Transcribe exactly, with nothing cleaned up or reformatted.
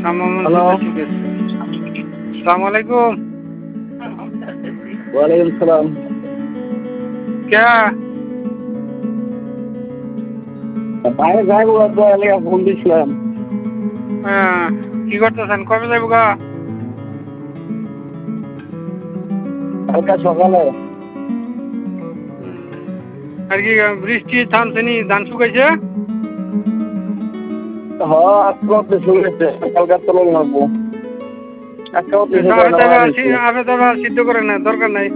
Hello, সালাম আলাইকুম। ওয়ালাইকুম সালাম। কে বাইরে যাইবো এলাকা ফোন দিছিলাম। হ্যাঁ, কি করতেছেন? কবে যাইব গা? কালকা সকালে। আর কি বৃষ্টি থামছে নি? ধান শুকাইছে? হ আজকে অব্দি শুনেছে, কালকা তো লাগবো। আজকে অব্দি আপনি তবে আর সিদ্ধ করেন না, দরকার নাই।